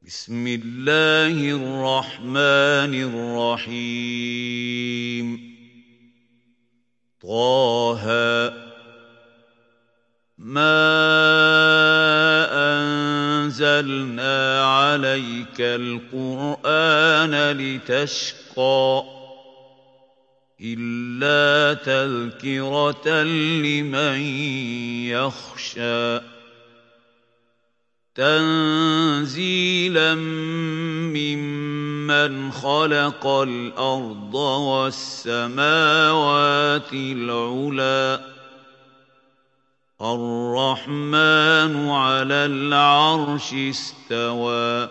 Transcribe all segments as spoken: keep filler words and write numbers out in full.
بسم الله الرحمن الرحيم طه ما أنزلنا عليك القرآن لتشقى إلا تذكرة لمن يخشى تنزيلا ممن خلق الأرض والسماوات العلى الرحمن على العرش استوى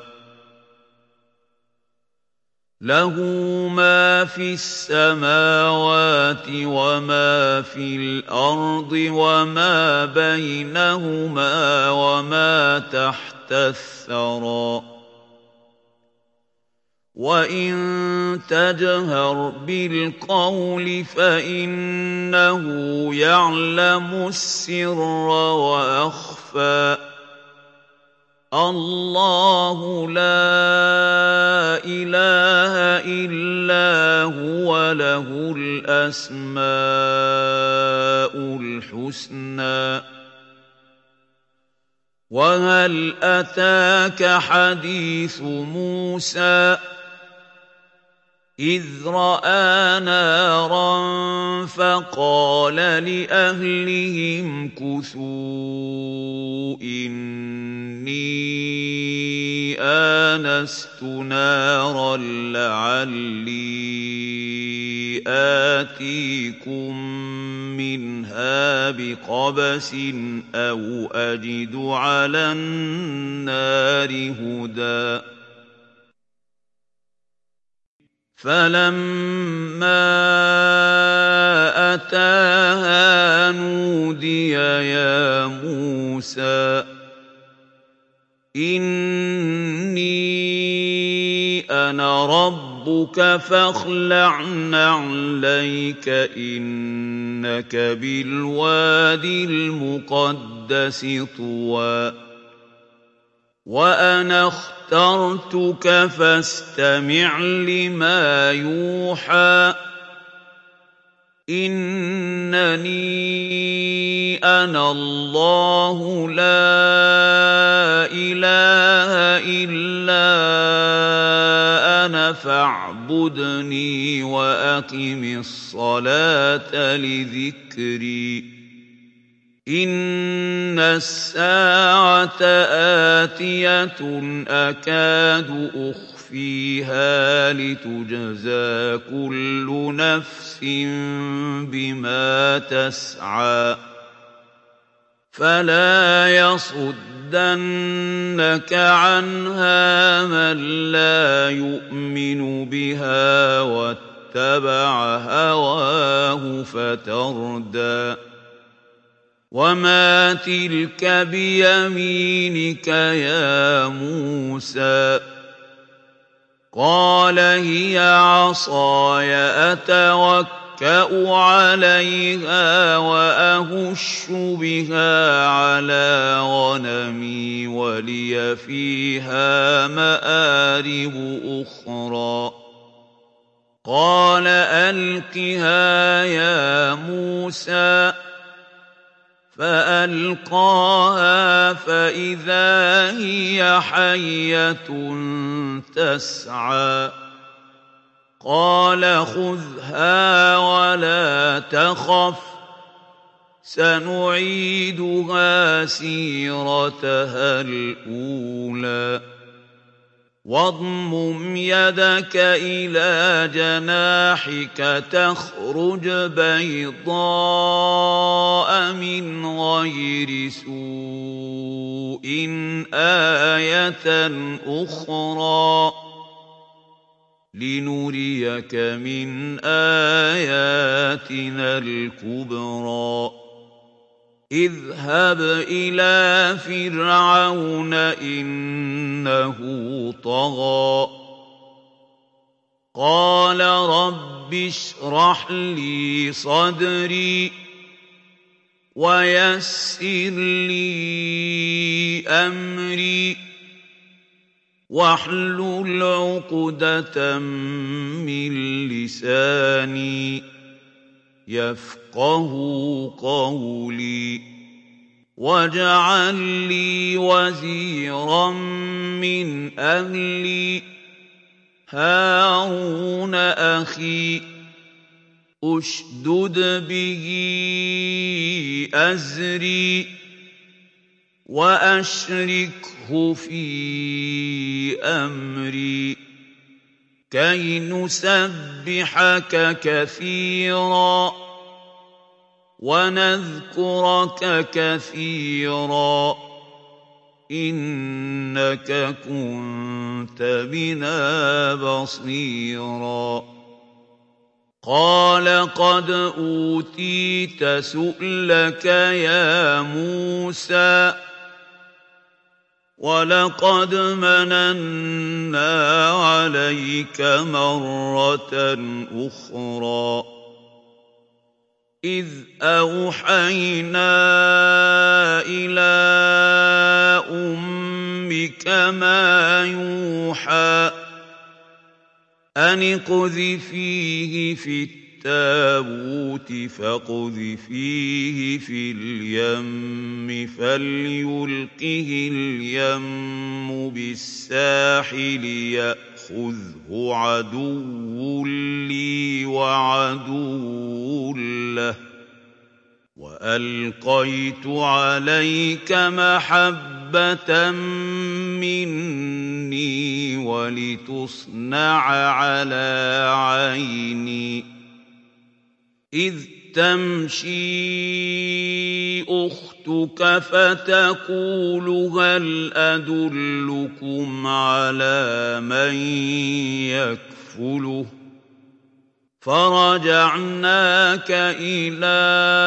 له ما في السماوات وما في الأرض وما بينهما وما تحت الثرى وإن تجهر بالقول فإنه يعلم السر وأخفى الله لا إله إلا هو له الأسماء الحسنى وهل أتاك حديث موسى إذ رأى نارا فقال لأهلهم كثوا إني آنست نارا لعلي آتيكم منها بقبس أو أجد على النار هدى فلما أتاها نودي يا موسى إني أنا ربك فاخلع نعليك إنك بالوادي المقدس طوى وأنا اخترتك فاستمع لما يوحى إنني أنا الله لا إله إلا أنا فاعبدني وأقم الصلاة لذكري إن الساعة آتية أكاد أخفيها لتجزى كل نفس بما تسعى فلا يصدنك عنها من لا يؤمن بها واتبع هواه فتردى وما تلك بيمينك يا موسى قال هي عصاي أتوكأ عليها وأهش بها على غنمي ولي فيها مآرب أخرى قال ألقها يا موسى فألقاها فإذا هي حية تسعى قال خذها ولا تخف سنعيدها سيرتها الأولى واضمم يدك إلى جناحك تخرج بيضاء من غير سوء آية أخرى لنريك من آياتنا الكبرى اذهب إلى فرعون إنه طغى قال رب اشرح لي صدري ويسر لي أمري واحلل عقدة من لساني يفقه قولي واجعل لي وزيرا من أهلي هارون أخي أشدد به أزري وأشركه في أمري كي نسبحك كثيرا ونذكرك كثيرا إنك كنت بنا بصيرا قال قد أوتيت سؤلك يا موسى ولقد مننا عليك مرة أخرى إذ أوحينا إلى أمك ما يوحى أن اقذفيه في التابوت فاقذفيه في اليم فليلقه اليم بالساحل يأخذه عدو لي وعدو له وألقيت عليك محبة مني ولتصنع على عيني إذ تمشي أختك فتقول هل أدلكم على من يكفله فرجعناك إلى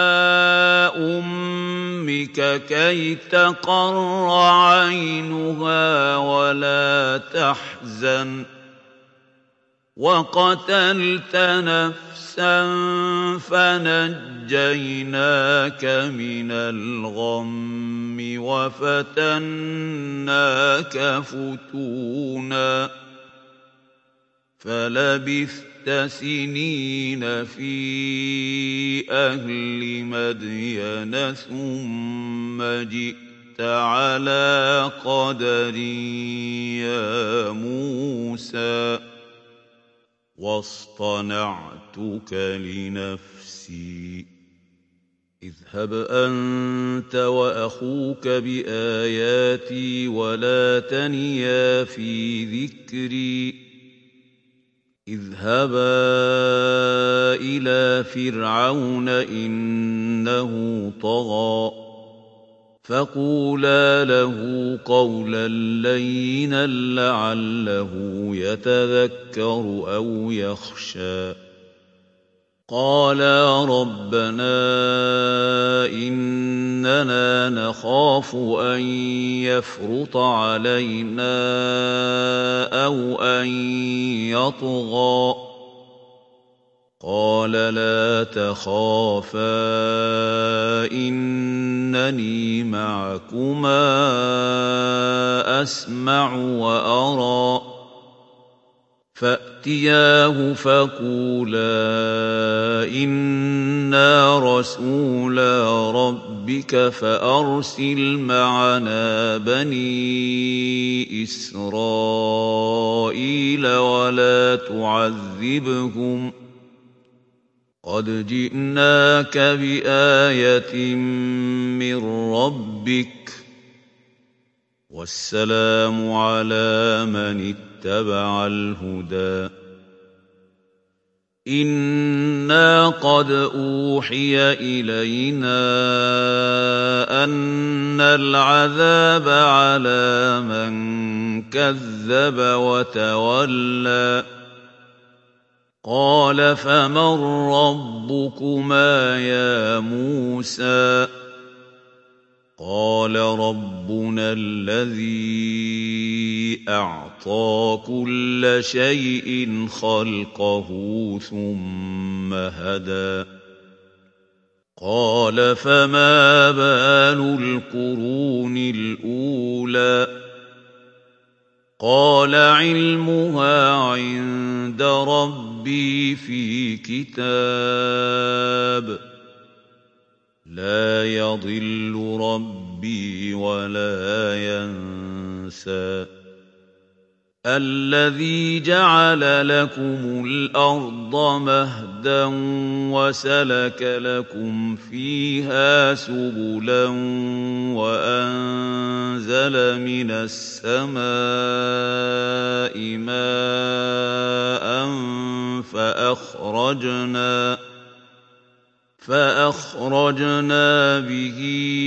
أمك كي تقر عينها ولا تحزن وقتلت نفسا فنجيناك من الغم وفتناك فتونا فلبثت سنين في أهل مدين ثم جئت على قدر يا موسى واصطنعتك لنفسي اذهب أنت وأخوك بآياتي ولا تنيا في ذكري اذهبا إلى فرعون إنه طغى فقولا له قولا لينا لعله يتذكر أو يخشى قالا ربنا إننا نخاف أن يفرط علينا أو أن يطغى قال لا تخافا إنني معكما أسمع وأرى فأتياه فقولا إنا رسولا ربك فأرسل معنا بني إسرائيل ولا تعذبهم قد جئناك بآية من ربك والسلام على من اتبع الهدى إنا قد أوحي إلينا أن العذاب على من كذب وتولى قال فمن ربكما يا موسى قال ربنا الذي أعطى كل شيء خلقه ثم هدى قال فما بال القرون الأولى قال علمها عند ربي في كتاب لا يضل ربي ولا ينسى الذي جعل لكم الأرض مهدا وسلك لكم فيها سبلا وأنزل من السماء ماء فأخرجنا فأخرجنا به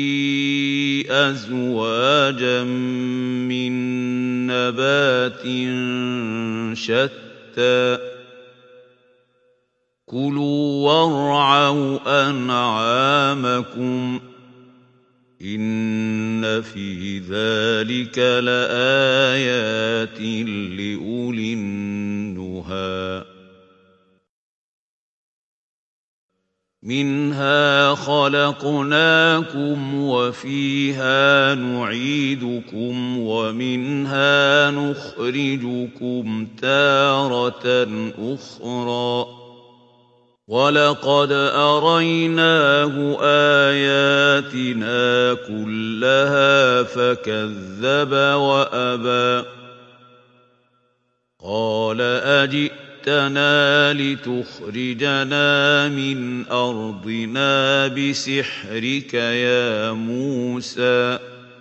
أزواجا من نبات شتى كلوا وارعوا أنعامكم إن في ذلك لآيات لأولي النهى منها خلقناكم وفيها نعيدكم ومنها نخرجكم تارة أخرى ولقد أريناه آياتنا كلها فكذب وأبى قال أجئتنا لتخرجنا من أرضنا بسحرك يا موسى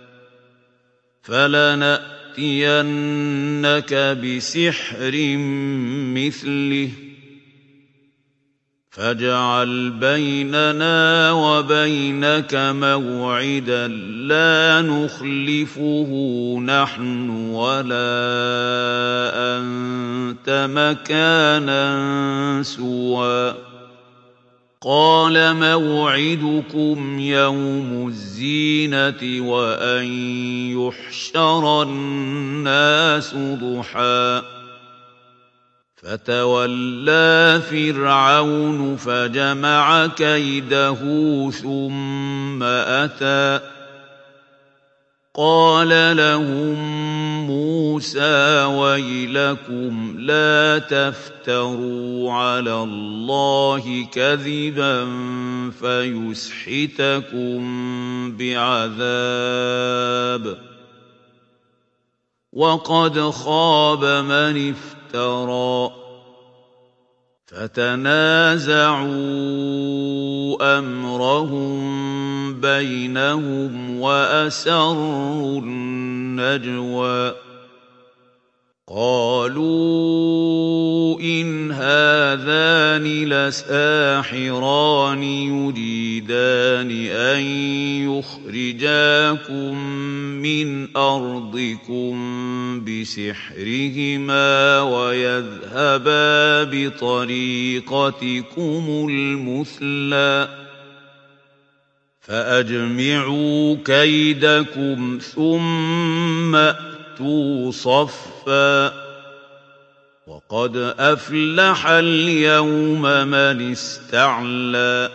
فلنأتينك بسحر مثله فاجعل بيننا وبينك موعدا لا نخلفه نحن ولا أنت مكانا سوى قال موعدكم يوم الزينة وأن يحشر الناس ضحى فتولى فرعون فجمع كيده ثم أتى قال لهم موسى ويلكم لا تفتروا على الله كذبا فيسحتكم بعذاب وقد خاب من افترى فتنازعوا أمرهم بينهم وأسروا النجوى قالوا إن هذان لساحران يريدان أن يخرجاكم من أرضكم بسحرهما ويذهبا بطريقتكم المثلى فأجمعوا كيدكم ثم أتوا صفا وقد أفلح اليوم من استعلى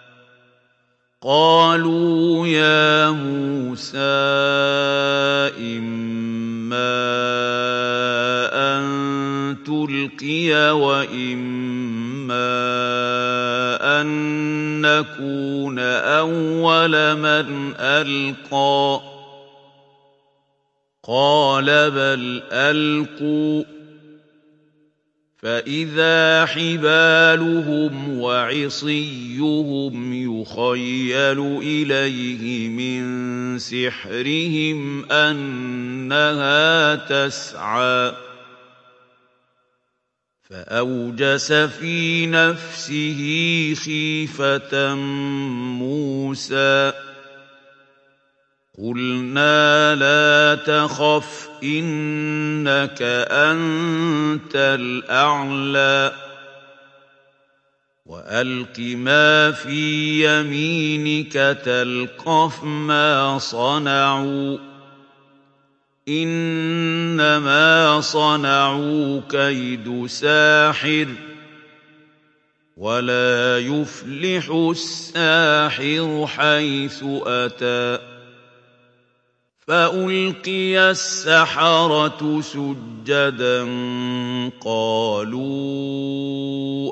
قالوا يا موسى إما أن تلقي وإما أن نكون أول من ألقى قال بل ألقوا فإذا حبالهم وعصيهم يخيل إليه من سحرهم أنها تسعى فأوجس في نفسه خيفة موسى قلنا لا تخف إنك أنت الأعلى وألق ما في يمينك تلقف ما صنعوا إنما صنعوا كيد ساحر ولا يفلح الساحر حيث أتى فألقي السحرة سجدا قالوا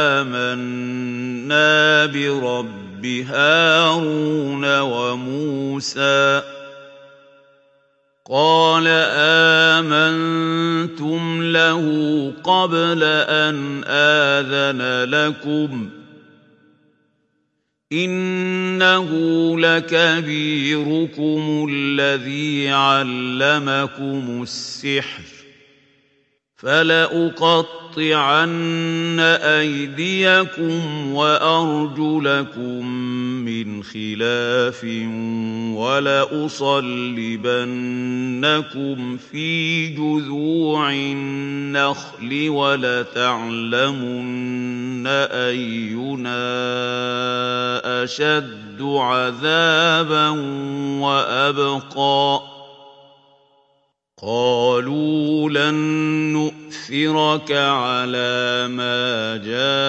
آمنا برب هارون وموسى قال آمنتم له قبل أن آذن لكم إنه لكبيركم الذي علمكم السحر فلأقطعن أيديكم وأرجلكم من خلاف ولأصلبنكم في جذوع النخل ولتعلمن أينا أشد عذابا وأبقى قالوا لن نؤثرك على ما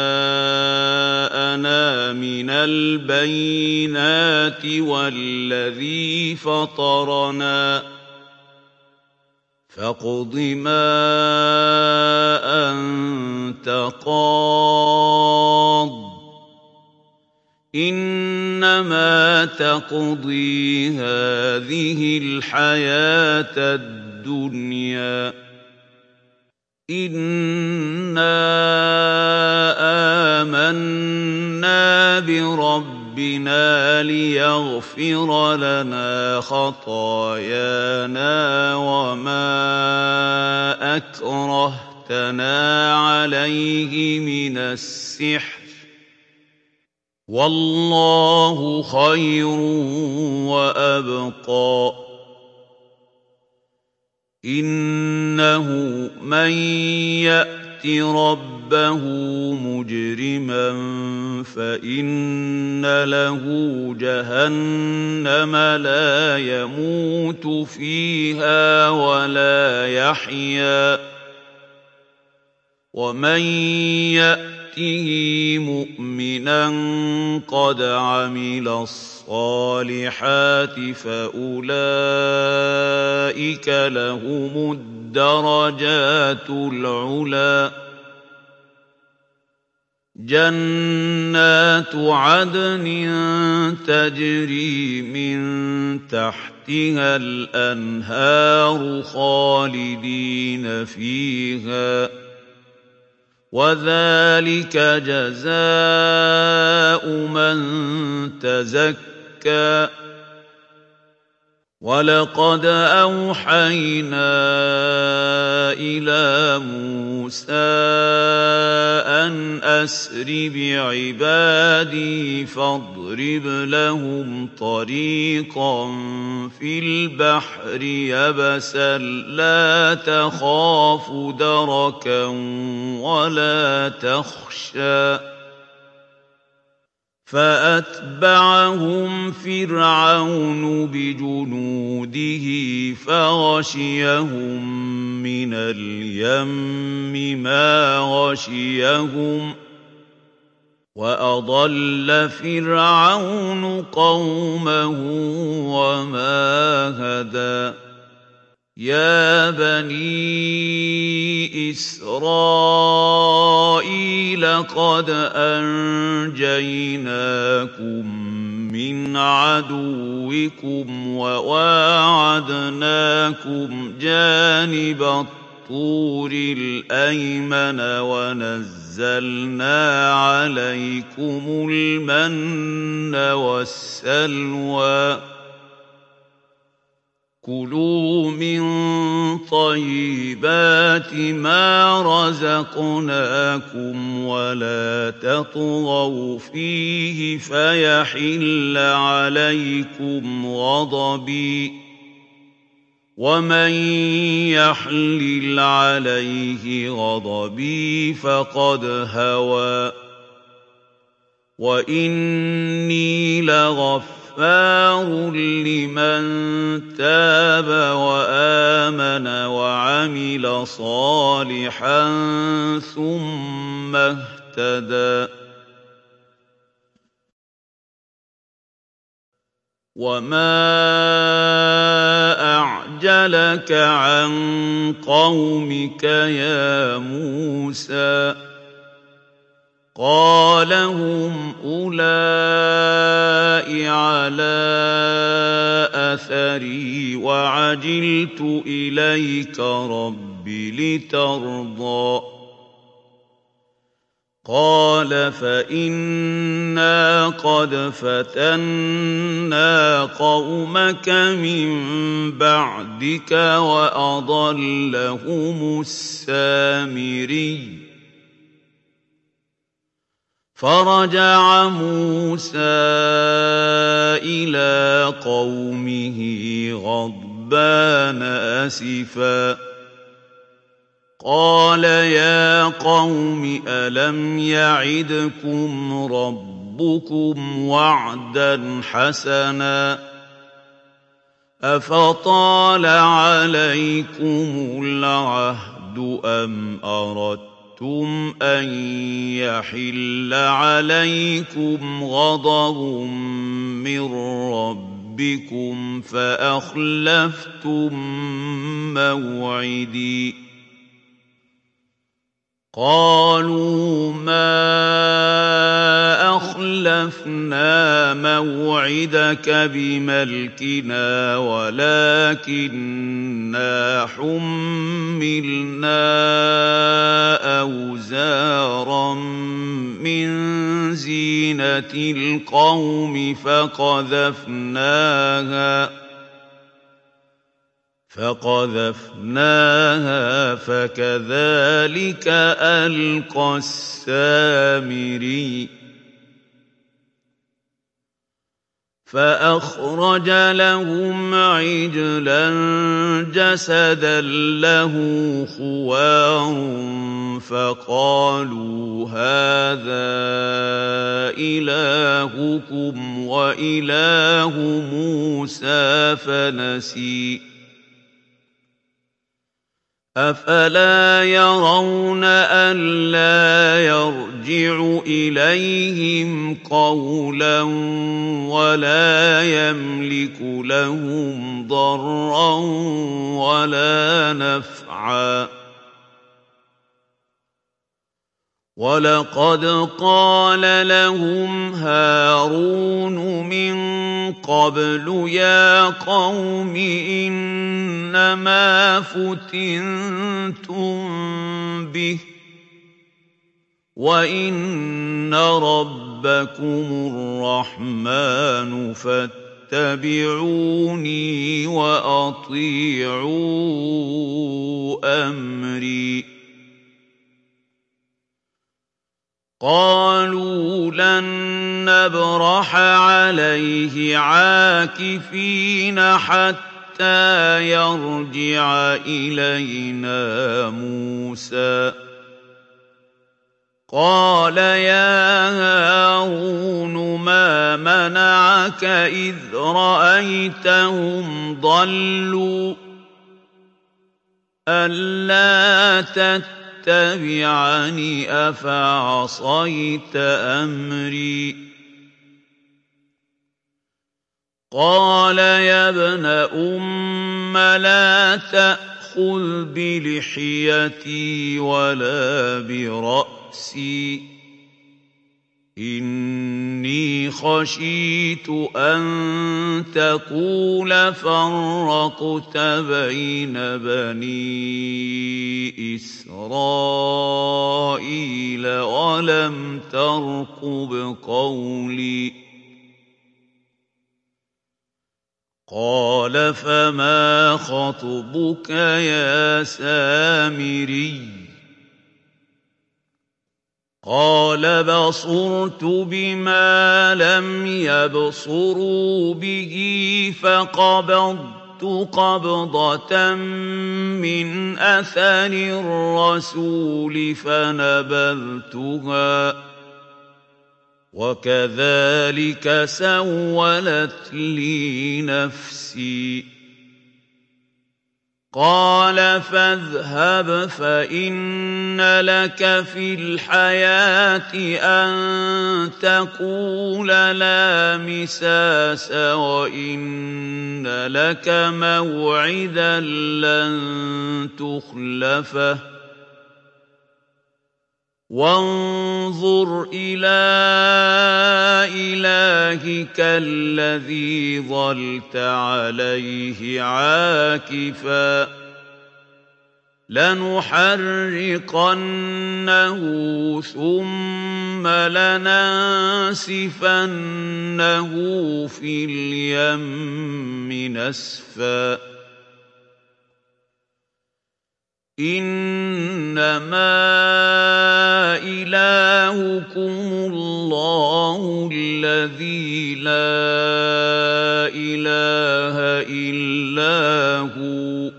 جاءنا من البينات والذي فطرنا فاقض ما أنت قاض إنما تقضي هذه الحياة الدنيا الدنيا إنا آمنا بربنا ليغفر لنا خطايانا وما أكرهتنا عليه من السحر والله خير وأبقى إنه من يأت ربه مجرما فإن له جهنم لا يموت فيها ولا يحيا ومن يأته مؤمنا قد عمل الصالحات فأولئك لهم الدرجات العلى جنات عدن تجري من تحتها الأنهار خالدين فيها وذلك جزاء من تزكى ولقد أوحينا إلى موسى أن أسر بعبادي فاضرب لهم طريقا في البحر يبسا لا تخاف دركا ولا تخشى فأتبعهم فرعون بجنوده فغشيهم من اليم ما غشيهم وأضل فرعون قومه وما هدى يا بني إسرائيل قد أنجيناكم من عدوكم وواعدناكم جانب الطور الأيمن ونزلنا عليكم المن والسلوى كلوا من طيبات ما رزقناكم ولا تطغوا فيه فيحل عليكم غضبي ومن يحلل عليه غضبي فقد هوى وإني لغفور غفار لمن تاب وآمن وعمل صالحا ثم اهتدى وَمَا أَعْجَلَكَ عَن قَوْمِكَ يَا مُوسَىٰ قَالَ هُمْ أُولَاءِ عَلَىٰ أَثَرِي وَعَجِلْتُ إِلَيْكَ رَبِّ لِتَرْضَىٰ قَالَ فَإِنَّا قَدْ فَتَنَّا قَوْمَكَ مِن بَعْدِكَ وَأَضَلَّهُمُ السَّامِرِيُّ فَرَجَعَ مُوسَىٰ إِلَىٰ قَوْمِهِ غَضْبَانَ أَسِفًا قَالَ يَا قَوْمِ أَلَمْ يَعِدْكُمْ رَبُّكُمْ وَعْدًا حَسَنًا أَفَطَالَ عَلَيْكُمُ الْعَهْدُ أَمْ أَرَدتُّمْ أَن يَحِلَّ عَلَيْكُمْ غَضَبٌ مِّن رَّبِّكُمْ فَأَخْلَفْتُم مَّوْعِدِي قَالُوا مَا أَخْلَفْنَا مَوْعِدَكَ بِمَلْكِنَا وَلَٰكِنَّا حُمِّلْنَا أَوْزَارًا مِّن زِينَةِ الْقَوْمِ فَقَذَفْنَاهَا فَقَذَفْنَاهَا فَكَذَٰلِكَ أَلْقَى السَّامِرِيُّ فَأَخْرَجَ لَهُمْ عِجْلًا جَسَدًا لَّهُ خُوَارٌ فَقَالُوا هَٰذَا إِلَٰهُكُمْ وَإِلَٰهُ مُوسَىٰ فَنَسِيَ أَفَلَا يَرَوْنَ أَلَّا يَرْجِعُ إِلَيْهِمْ قَوْلًا وَلَا يَمْلِكُ لَهُمْ ضَرًّا وَلَا نَفْعًا وَلَقَدْ قَالَ لَهُمْ هَارُونُ مِن قَبْلُ يَا قَوْمِ إِنَّمَا فُتِنتُم بِهِ وَإِنَّ رَبَّكُمُ الرَّحْمَٰنُ فَاتَّبِعُونِي وَأَطِيعُوا أَمْرِي قَالُوا لَن نَّبْرَحَ عَلَيْهِ عَاكِفِينَ حَتَّىٰ يَرْجِعَ إِلَيْنَا مُوسَىٰ قَالَ يَا هَارُونُ مَا مَنَعَكَ إِذْ رَأَيْتَهُمْ ضَلُّوا أَلَّا تَتَّبِعَنِ أَفَعَصَيْتَ أَمْرِي قَالَ يَا ابْنَ أُمَّ لَا تَأْخُذْ بِلِحْيَتِي وَلَا بِرَأْسِي إِنِّي خَشِيتُ أَن تَقُولَ فَرَّقْتَ بَيْنَ بَنِي إِسْرَائِيلَ وَلَمْ تَرْقُبْ قَوْلِي قَالَ فَمَا خَطْبُكَ يَا سَامِرِيُّ قَالَ بَصُرْتُ بِمَا لَمْ يَبْصُرُوا بِهِ فَقَبَضْتُ قَبْضَةً مِّنْ أَثَرِ الرَّسُولِ فَنَبَذْتُهَا وَكَذَٰلِكَ سَوَّلَتْ لِي نَفْسِي قال فاذهب فإن لك في الحياة أن تقول لا مساس وإن لك موعدا لن تخلفه وانظر إلى إلهك الذي ظلت عليه عاكفا لنحرقنه ثم لننسفنه في اليم نسفا إنما إلهكم الله الذي لا إله إلا هو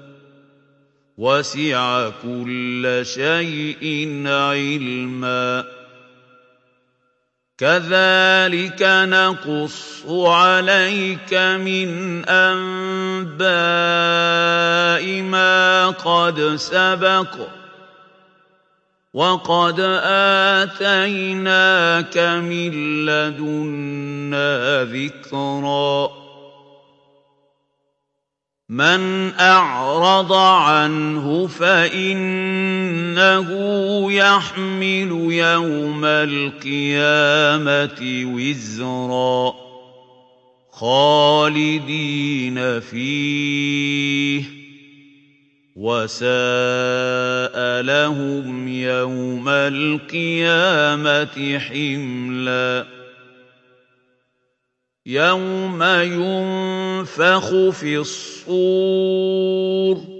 وسع كل شيء علما كذلك نقص عليك من أنباء ما قد سبق وقد آتيناك من لدنا ذكرا من أعرض عنه فإنه يحمل يوم القيامة وزرا خالدين فيه وساء لهم يوم القيامة حملا يوم ينفخ في الصور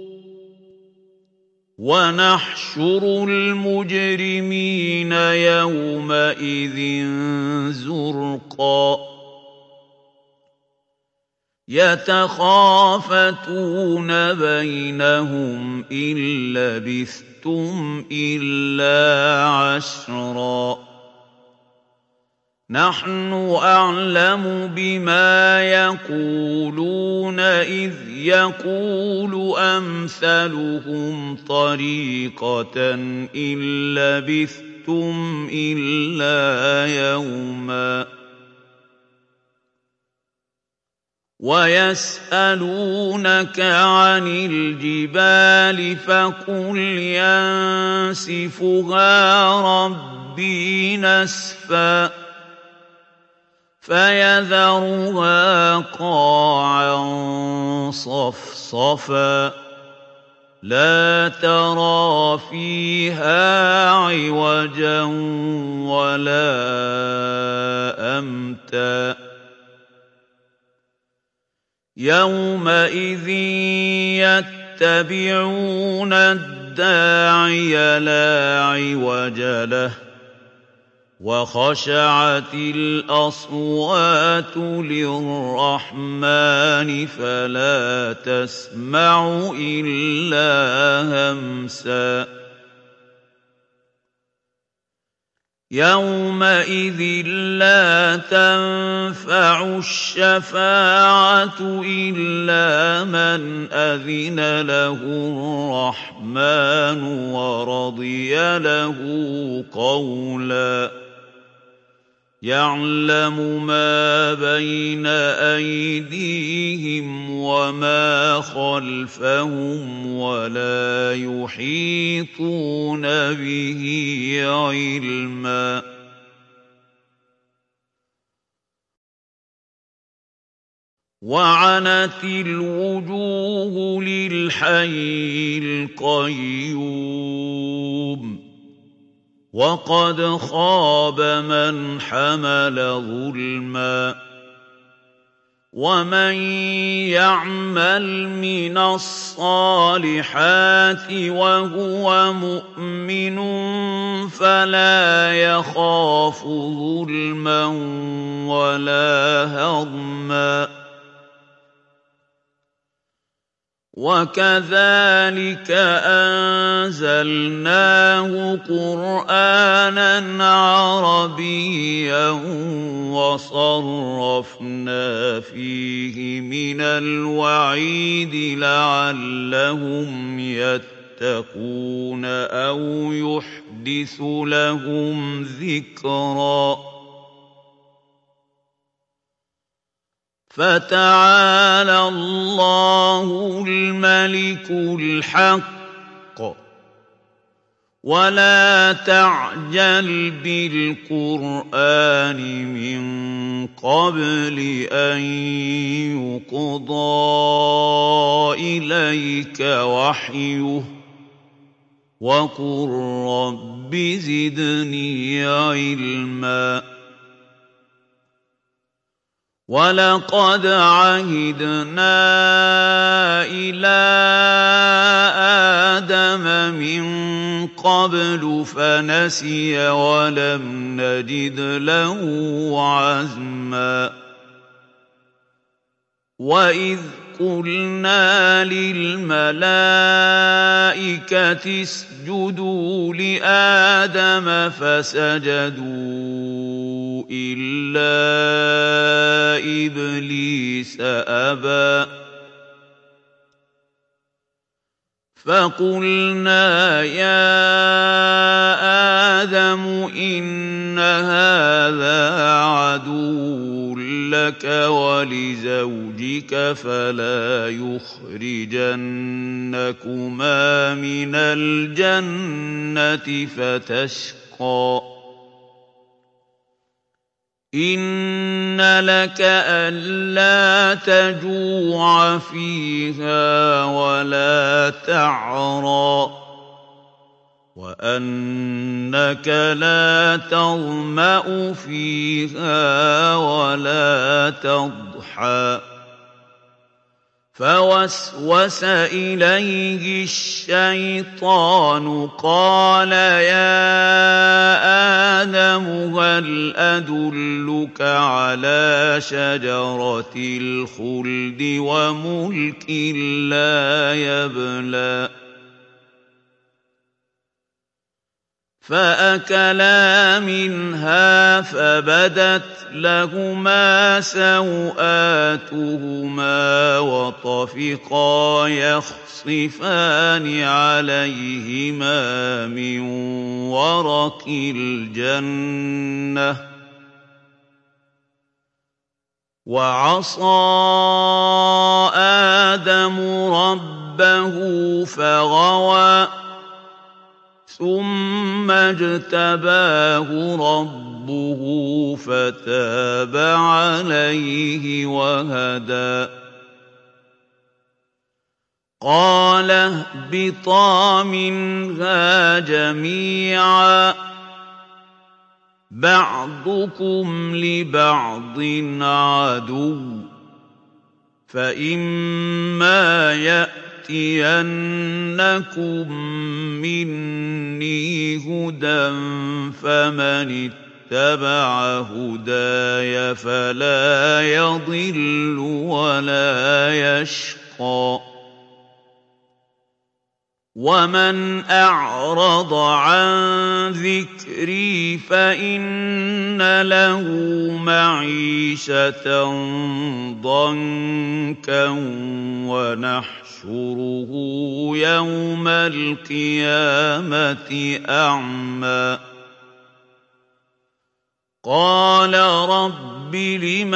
ونحشر المجرمين يومئذ زرقا يتخافتون بينهم إن لبثتم إلا عشرا نحن أعلم بما يقولون إذ يقول أمثلهم طريقة إن لبثتم إلا يوما ويسألونك عن الجبال فقل ينسفها ربي نسفا فيذرها قاعا صفصفا لا ترى فيها عوجا ولا أمتا يومئذ يتبعون الداعي لا عوج له وخشعت الأصوات للرحمن فلا تسمع إلا همسا يومئذ لا تنفع الشفاعة إلا من أذن له الرحمن ورضي له قولا يعلم ما بين أيديهم وما خلفهم ولا يحيطون به علما وعنت الوجوه للحي القيوم وقد خاب من حمل ظلما ومن يعمل من الصالحات وهو مؤمن فلا يخاف ظلما ولا هضما وَكَذَٰلِكَ أَنزَلْنَاهُ قُرْآنًا عَرَبِيًّا وَصَرَّفْنَا فِيهِ مِنَ الْوَعِيدِ لَعَلَّهُمْ يَتَّقُونَ أَوْ يُحْدِثُ لَهُمْ ذِكْرًا. فَتَعَالَى اللَّهُ الْمَلِكُ الْحَقُّ ۗ وَلَا تَعْجَلْ بِالْقُرْآنِ مِن قَبْلِ أَن يُقْضَىٰ إِلَيْكَ وَحْيُهُ ۖ وَقُل رَّبِّ زِدْنِي عِلْمًا. وَلَقَدْ عَهِدْنَا إِلَىٰ آدَمَ مِن قَبْلُ فَنَسِيَ وَلَمْ نَجِدْ لَهُ عَزْمًا. وَإِذْ قُلْنَا لِلْمَلَائِكَةِ اسْجُدُوا لِآدَمَ فَسَجَدُوا إِلَّا إِبْلِيسَ أَبَىٰ. فَقُلْنَا يَا آدَمُ إِنَّ هَٰذَا عَدُوٌّ لَّكَ وَلِزَوْجِكَ فَلَا يُخْرِجَنَّكُمَا مِنَ الْجَنَّةِ فَتَشْقَىٰ. إِنَّ لَكَ أَلَّا تَجُوعَ فِيهَا وَلَا تَعْرَىٰ، وَأَنَّكَ لَا تَظْمَأُ فِيهَا وَلَا تَضْحَىٰ. فَوَسْوَسَ إِلَيْهِ الشَّيْطَانُ قَالَ يَا آدَمُ هَلْ أَدُلُّكَ عَلَىٰ شَجَرَةِ الْخُلْدِ وَمُلْكٍ لَّا يَبْلَىٰ. فَأَكَلَا مِنْهَا فَبَدَتْ لَهُمَا سَوْآتُهُمَا وَطَفِقَا يَخْصِفَانِ عَلَيْهِمَا مِن وَرَقِ الْجَنَّةِ ۖ وَعَصَىٰ آدَمُ رَبَّهُ فَغَوَىٰ. ثُمَّ اجْتَبَاهُ رَبُّهُ فَتَابَ عَلَيْهِ وَهَدَىٰ. قَالَ اهْبِطَا مِنْهَا جَمِيعًا ۖ بَعْضُكُمْ لِبَعْضٍ عَدُوٌّ، فَإِمَّا يَأْتِيَنَّكُم مِّنِّي هُدًى فَمَنِ اتَّبَعَ هُدَايَ فَلَا يَضِلُّ وَلَا يَشْقَىٰ. وَمَنْ أَعْرَضَ عَن ذِكْرِي فَإِنَّ لَهُ مَعِيشَةً ضَنكًا وَنَحْشُرُهُ يَوْمَ الْقِيَامَةِ أَعْمَىٰ. قَالَ رَبِّ لِمَ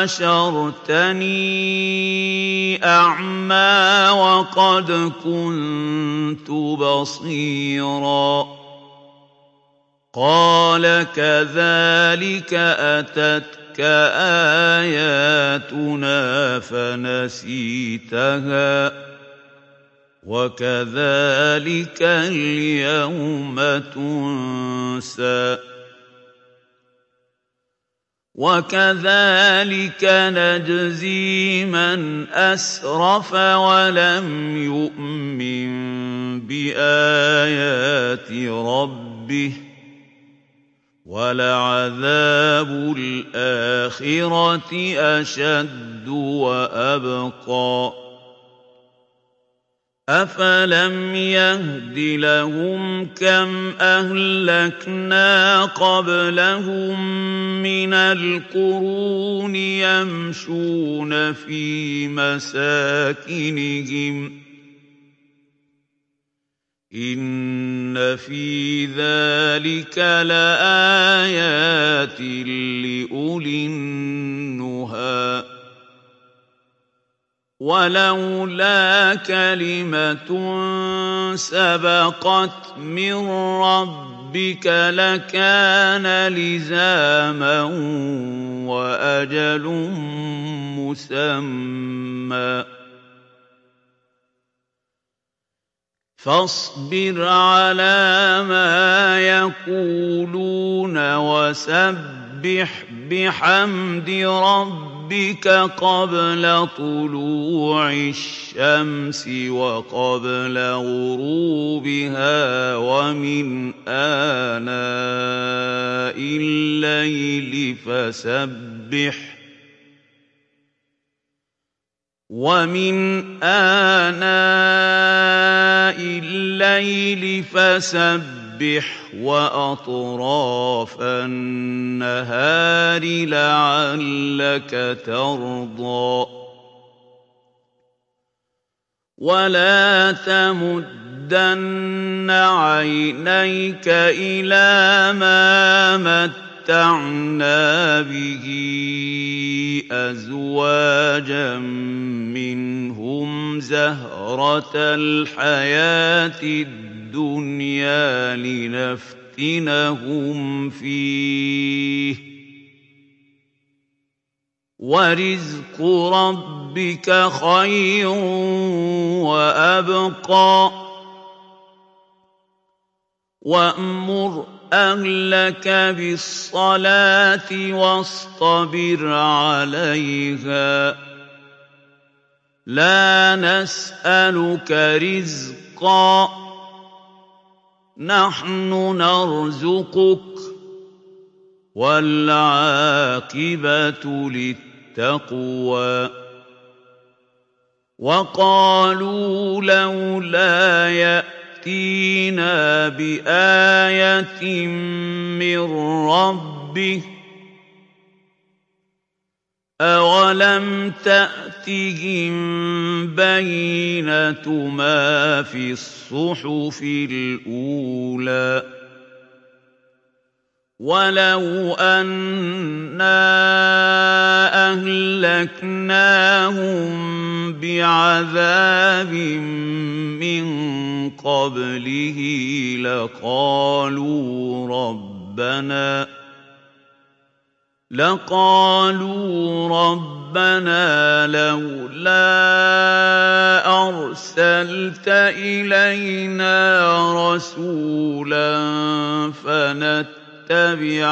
حَشَرْتَنِي أَعْمَىٰ وَقَدْ كُنتُ بَصِيرًا. قَالَ كَذَٰلِكَ أَتَتْكَ آيَاتُنَا فَنَسِيتَهَا، وَكَذَٰلِكَ الْيَوْمَ تُنسَىٰ. وَكَذَٰلِكَ نَجْزِي مَنْ أَسْرَفَ وَلَمْ يُؤْمِن بِآيَاتِ رَبِّهِ ۚ وَلَعَذَابُ الْآخِرَةِ أَشَدُّ وَأَبْقَىٰ. أَفَلَمْ يَهْدِ لَهُمْ كَمْ أَهْلَكْنَا قَبْلَهُم مِّنَ الْقُرُونِ يَمْشُونَ فِي مَسَاكِنِهِمْ ۗ إِنَّ فِي ذَلِكَ لَآيَاتٍ لِّأُولِي النُّهَىٰ. وَلَوْلَا كَلِمَةٌ سَبَقَتْ مِن رَّبِّكَ لَكَانَ لِزَامًا وَأَجَلٌ مُّسَمًّى. فاصبر على ما يقولون وسبح بحمد ربك قبل طلوع الشمس وقبل غروبها ومن آناء الليل فسبح ومن آناء الليل فسبح وأطراف النهار لعلك ترضى. ولا تمدن عينيك إلى ما متعنا به أزواجا منهم زهرة الحياة الدنيا لنفتنهم فيه ورزق ربك خير وأبقى. وأمر أهلك بالصلاة واصطبر عليها لا نسألك رزقا نحن نرزقك والعاقبة للتقوى. وقالوا لولا يأتينا بآية من ربه أَوَلَمْ تَأْتِهِم بَيِّنَةُ مَا فِي الصُّحُفِ الْأُولَىٰ وَلَوْ أَنَّا أَهْلَكْنَاهُم بِعَذَابٍ مِّن قَبْلِهِ لَقَالُوا رَبَّنَا لقالوا ربنا لولا أرسلت إلينا رسولا فنتبع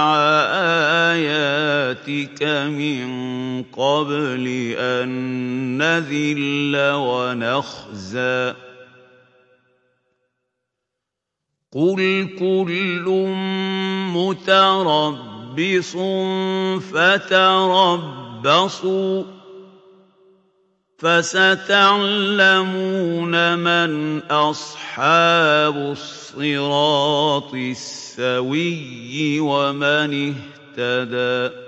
آياتك من قبل أن نذل ونخزى. قل كل متربص فتربصوا فستعلمون من أصحاب الصراط السوي ومن اهتدى.